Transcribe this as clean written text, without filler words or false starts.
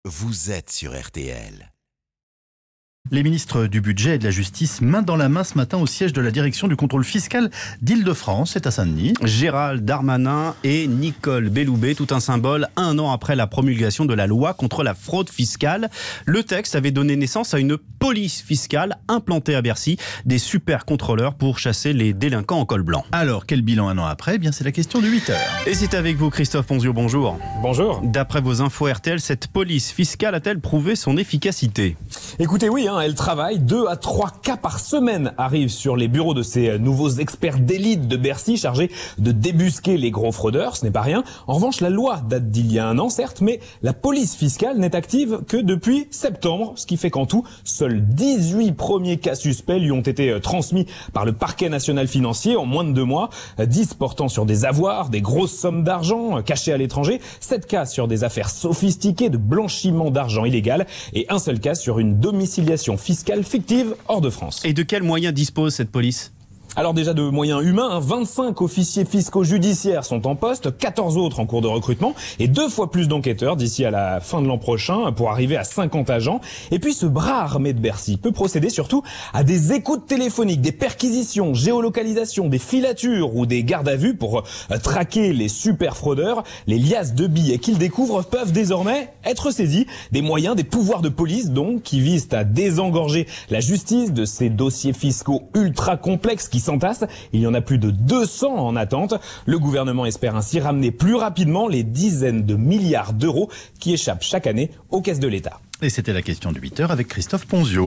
vous êtes sur RTL. Les ministres du Budget et de la Justice, main dans la main ce matin au siège de la direction du contrôle fiscal d'Île-de-France, c'est à Saint-Denis. Gérald Darmanin et Nicole Belloubet, tout un symbole, 1 an après la promulgation de la loi contre la fraude fiscale. Le texte avait donné naissance à une police fiscale implantée à Bercy, des super contrôleurs pour chasser les délinquants en col blanc. Alors, quel bilan 1 an après ? Eh bien, c'est la question de 8 heures. Et c'est avec vous Christophe Ponzio, bonjour. Bonjour. D'après vos infos RTL, cette police fiscale a-t-elle prouvé son efficacité ? Écoutez, oui, elle travaille. 2 à 3 cas par semaine arrivent sur les bureaux de ces nouveaux experts d'élite de Bercy chargés de débusquer les gros fraudeurs. Ce n'est pas rien. En revanche, la loi date d'il y a 1 an, certes, mais la police fiscale n'est active que depuis septembre, ce qui fait qu'en tout, seuls 18 premiers cas suspects lui ont été transmis par le parquet national financier en moins de 2 mois. 10 portant sur des avoirs, des grosses sommes d'argent cachées à l'étranger, 7 cas sur des affaires sophistiquées de blanchiment d'argent illégal et un seul cas sur une domiciliation fiscale fictive hors de France. Et de quels moyens dispose cette police ? Alors déjà de moyens humains, 25 officiers fiscaux judiciaires sont en poste, 14 autres en cours de recrutement et 2 fois plus d'enquêteurs d'ici à la fin de l'an prochain pour arriver à 50 agents. Et puis ce bras armé de Bercy peut procéder surtout à des écoutes téléphoniques, des perquisitions, géolocalisation, des filatures ou des gardes à vue pour traquer les super fraudeurs. Les liasses de billets qu'ils découvrent peuvent désormais être saisies. Des moyens, des pouvoirs de police donc qui visent à désengorger la justice de ces dossiers fiscaux ultra complexes qui s'entassent. Il y en a plus de 200 en attente. Le gouvernement espère ainsi ramener plus rapidement les dizaines de milliards d'euros qui échappent chaque année aux caisses de l'État. Et c'était la question de 8 heures avec Christophe Ponzio.